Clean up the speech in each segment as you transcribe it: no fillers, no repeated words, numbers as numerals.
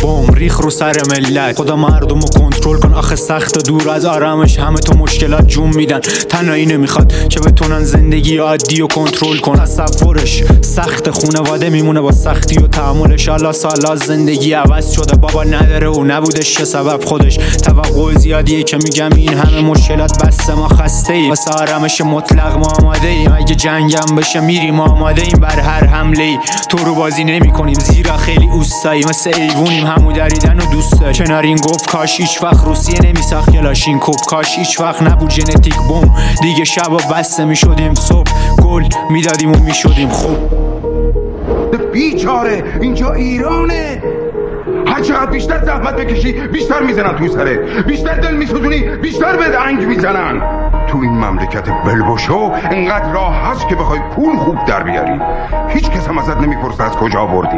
بوم ریخ رو سر ملت. خدا مردم رو کنترل کن، آخه سخت دور از آرامش همه تو مشکلات جون میدن. تنهایی نمیخواد که بتونن زندگی عادی و کنترل کن. تصورش سخت، خونواده میمونه با سختی و تحملش. حالا سالا زندگی عوض شده، بابا نداره و نبودش چه سبب خودش. توقع زیادیه که میگم این همه مشکلات بس ما خسته ایم. واسه آرامش مطلق ما آماده ایم. اگه جنگم بشه میریم آماده ایم بر هر حمله ای. تو رو بازی نمی کنیم زیرا خیلی اوستایی، مثل ایوونیم همو دریدن و دوست داریم. کنارین گفت کاش هیچ وقت روسیه نمیساخت کلاشینکوف، کاش هیچ وقت نبود ژنتیک بوم. دیگه شبا بسته میشدیم، صبح گل میدادیم و میشدیم خوب. بیچاره اینجا ایرانه، هر چقدر بیشتر زحمت بکشی بیشتر میزنن تو سرت، بیشتر دل میسوزونی بیشتر به دنگ میزنن. تو این مملکت بلبشو انقدر راه هست که بخوای پول خوب در بیاری، هیچ کس هم ازت نمیپرسه از کجا بردی.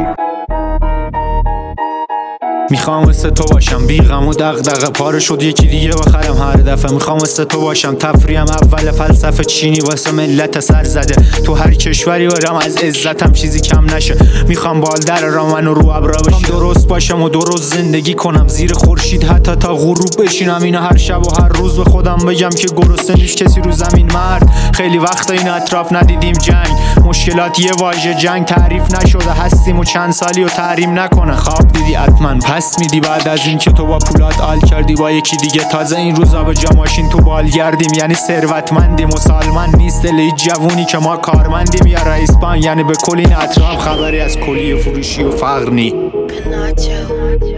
میخوام مثل تو باشم بی غم و دغدغه، پاره شد یکی دیگه بخرم هر دفعه. میخوام مثل تو باشم تفریم اول فلسفه چینی واسه ملت سر زده. تو هر کشوری برم از عزتم چیزی کم نشه. میخوام بالدر رامن و رو ابرا بشم، درست باشم و درست زندگی کنم زیر خورشید حتی تا غروب بشینم. اینو هر شب و هر روز به خودم بگم که گرسنه نیست کسی رو زمین مرد. خیلی وقت این اطراف ندیدیم جنگ، مشکلات یه واژه جنگ تعریف نشده. هستیم و چند سالی و تحریم نکنه. خواب دیدی حتما پس میدی بعد از این که تو با پولات آل کردی با یکی دیگه. تازه این روزا به جا ماشین تو بال گردیم، یعنی ثروتمندیم و سالمند نیست دل جوونی که ما کارمندیم. یا رئیس بانک، یعنی به کل این اطراف خبری از کلیه فروشی و فقر نی.